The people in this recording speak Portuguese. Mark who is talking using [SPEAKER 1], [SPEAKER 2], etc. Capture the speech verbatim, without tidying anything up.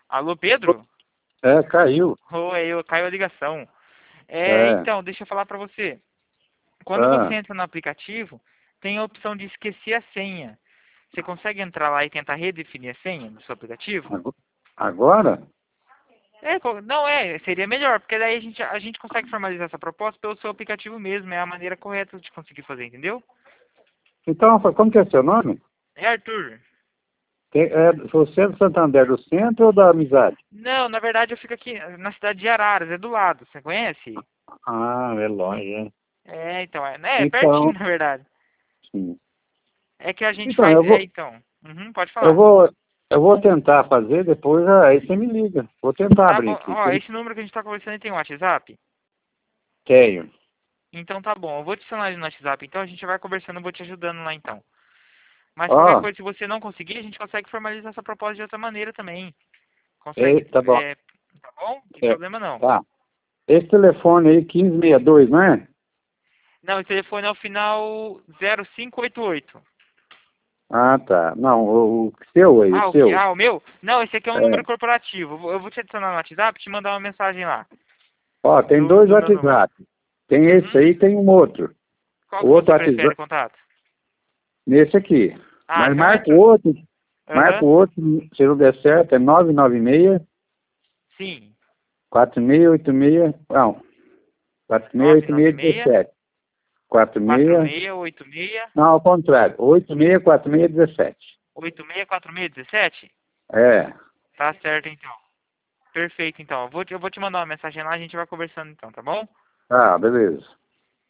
[SPEAKER 1] Alô, Pedro?
[SPEAKER 2] É, caiu.
[SPEAKER 1] Oi, eu caiu a ligação. É,
[SPEAKER 2] É.
[SPEAKER 1] então, deixa eu falar pra você. Quando você
[SPEAKER 2] Ah,
[SPEAKER 1] entra no aplicativo, tem a opção de esquecer a senha. Você consegue entrar lá e tentar redefinir a senha do seu aplicativo?
[SPEAKER 2] ago- agora?
[SPEAKER 1] É, co- não é, seria melhor, porque daí a gente, a gente consegue formalizar essa proposta pelo seu aplicativo mesmo, é a maneira correta de conseguir fazer, entendeu?
[SPEAKER 2] Então, como que é seu nome?
[SPEAKER 1] É, Arthur.
[SPEAKER 2] Tem- É, você é do Santander do Centro ou da Amizade?
[SPEAKER 1] Não, na verdade eu fico aqui na cidade de Araras, é do lado, você conhece?
[SPEAKER 2] Ah, é longe, é.
[SPEAKER 1] É, então, é, né, é pertinho
[SPEAKER 2] Então,
[SPEAKER 1] na verdade.
[SPEAKER 2] sim.
[SPEAKER 1] É que a gente
[SPEAKER 2] Então,
[SPEAKER 1] faz,
[SPEAKER 2] eu
[SPEAKER 1] é,
[SPEAKER 2] vou,
[SPEAKER 1] então. Uhum, pode
[SPEAKER 2] eu
[SPEAKER 1] falar.
[SPEAKER 2] vou, eu vou tentar fazer, depois aí você me liga. Vou tentar
[SPEAKER 1] Tá
[SPEAKER 2] abrir
[SPEAKER 1] bom,
[SPEAKER 2] aqui.
[SPEAKER 1] ó, esse número que a gente tá conversando tem um WhatsApp?
[SPEAKER 2] Tenho.
[SPEAKER 1] Então tá bom, eu vou te adicionar ele no WhatsApp, então a gente vai conversando, eu vou te ajudando lá então. Mas qualquer
[SPEAKER 2] Ó,
[SPEAKER 1] coisa, se você não conseguir, a gente consegue formalizar essa proposta de outra maneira também.
[SPEAKER 2] é,
[SPEAKER 1] Consegue,
[SPEAKER 2] tá bom.
[SPEAKER 1] é, tá bom? Não tem
[SPEAKER 2] É,
[SPEAKER 1] problema não.
[SPEAKER 2] tá. Esse telefone aí, quinze sessenta e dois, não é?
[SPEAKER 1] Não, esse telefone é o final zero cinco oito oito.
[SPEAKER 2] Ah, tá. Não, o, o seu aí,
[SPEAKER 1] Ah,
[SPEAKER 2] o
[SPEAKER 1] o que?
[SPEAKER 2] seu.
[SPEAKER 1] Ah, o meu? Não, esse aqui é um número
[SPEAKER 2] É.
[SPEAKER 1] corporativo. Eu vou eu vou te adicionar no WhatsApp e te mandar uma mensagem lá.
[SPEAKER 2] Ó, tem
[SPEAKER 1] Do,
[SPEAKER 2] dois
[SPEAKER 1] do meu número.
[SPEAKER 2] WhatsApp. Tem esse
[SPEAKER 1] Uhum.
[SPEAKER 2] aí e tem um outro.
[SPEAKER 1] Qual
[SPEAKER 2] O
[SPEAKER 1] que
[SPEAKER 2] outro
[SPEAKER 1] você prefere
[SPEAKER 2] WhatsApp,
[SPEAKER 1] contato?
[SPEAKER 2] nesse aqui.
[SPEAKER 1] Ah,
[SPEAKER 2] Mas
[SPEAKER 1] então
[SPEAKER 2] marca o
[SPEAKER 1] entra.
[SPEAKER 2] outro, marca
[SPEAKER 1] Aham.
[SPEAKER 2] o outro, se não der certo, é nove nove seis,
[SPEAKER 1] Sim.
[SPEAKER 2] quatro seis oito seis, não, quatro seis
[SPEAKER 1] nove
[SPEAKER 2] oito
[SPEAKER 1] nove
[SPEAKER 2] seis
[SPEAKER 1] seis
[SPEAKER 2] sete. quatro
[SPEAKER 1] quatro
[SPEAKER 2] seis,
[SPEAKER 1] seis oito seis
[SPEAKER 2] não, ao contrário, oito seis quatro seis um sete.
[SPEAKER 1] oito seis quatro seis um sete.
[SPEAKER 2] É,
[SPEAKER 1] Tá certo então. Perfeito então. Eu vou te, eu vou te mandar uma mensagem lá, a gente vai conversando então, tá bom?
[SPEAKER 2] tá, beleza.